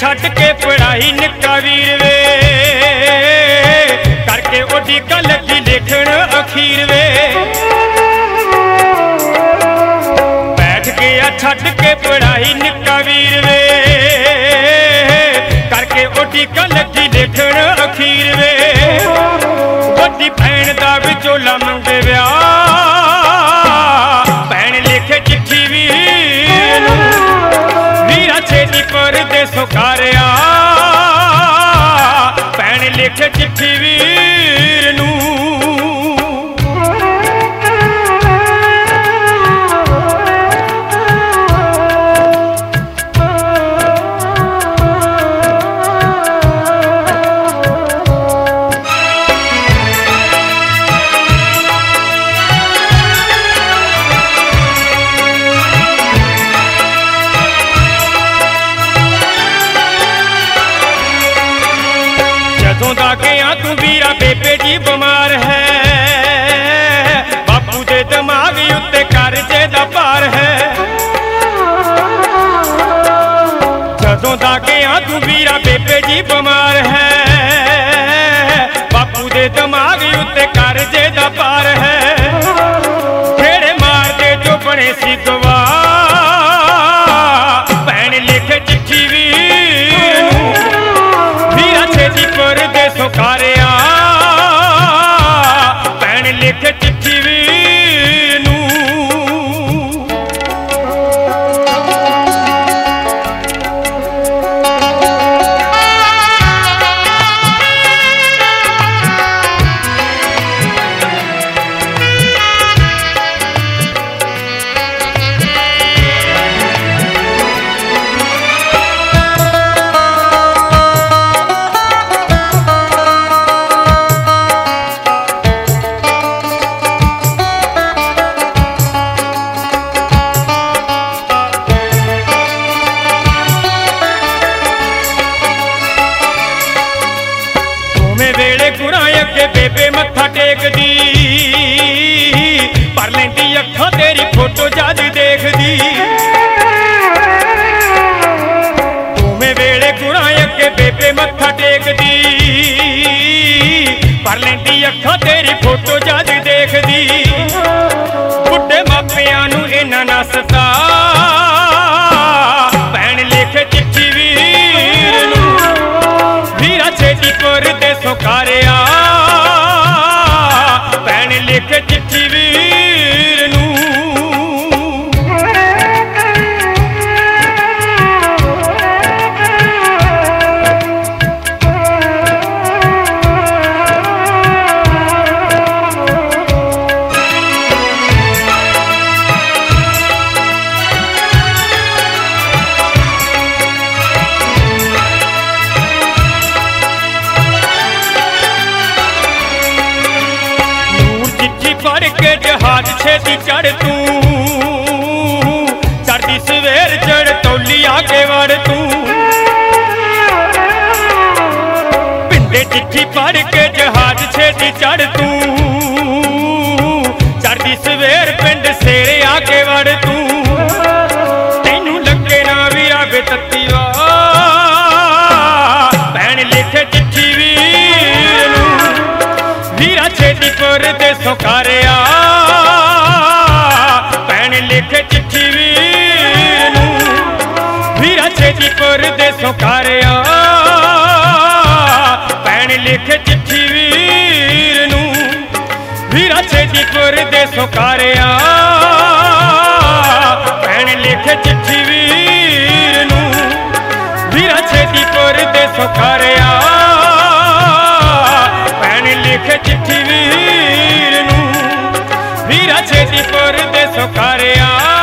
छट के पढ़ाई निक्का वीर वे करके ओडी कल की लिखण अखीर वे बैठ गया छट के पढ़ाई निक्का वीर वे करके ओडी कल की लिखण अखीर वे वड्डी भैन दा विचोला मंगे विआह भैन लिखे चिट्ठी वीर नूं वीरा छेती परदेसों घर आ भैन लिखे चिट्ठी वीर नूं तू वीरा बेबे जी बीमार है बापू दे दिमाग उत्ते कर्जे दा भार है जदों दा गया तू वीरा बेबे जी बीमार है बापू दे दिमाग उत्ते कर्जे दा भार है खेड़े मार दे जो बने सी गवाह भैन लिखे चिट्ठी वीर नूं वीरा छेती परदेसों घर आ भैन लिखे चिट्ठी वीर नूं बेबे मत्था टेकदी पर लेंदी अखां तेरी फोटो जद देखदी दोवें वेले गुणा अगे बेबे मत्था टेकदी पर लेंदी अखां तेरी फोटो जद देखदी बुढ़े मापियां नूं इन्हां ना सता भैन लिखे चिट्ठी वीर नूं वीरा छेती परदेसों घर आ लिखे चिट्ठी वीर नूं पढ़ के जहाज छेती चढ़ तू चढ़ती सवेर चढ़ तौली आगे वड़ तू पिंडे चिट्ठी पढ़ के जहाज छेती चढ़ तू चढ़ती सवेर पिंड सेरे आगे वड़ तू तेनू लगे ना वीरा बेतत्ती वाह भैन लिखे चिट्ठी वीर नूं वीरा छेती परदेसों घर आ भैन लिखे चिट्ठी वीर नूं वीरा छेती परदेसों घर आ भैन लिखे चिट्ठी वीर नूं वीरा छेती परदेसों घर आ भैन लिखे चिट्ठी वीर नूं वीरा छेती परदेसों घर आ भैन लिखे चिट्ठी वीर नूं वीरा छेती परदेसों घर आ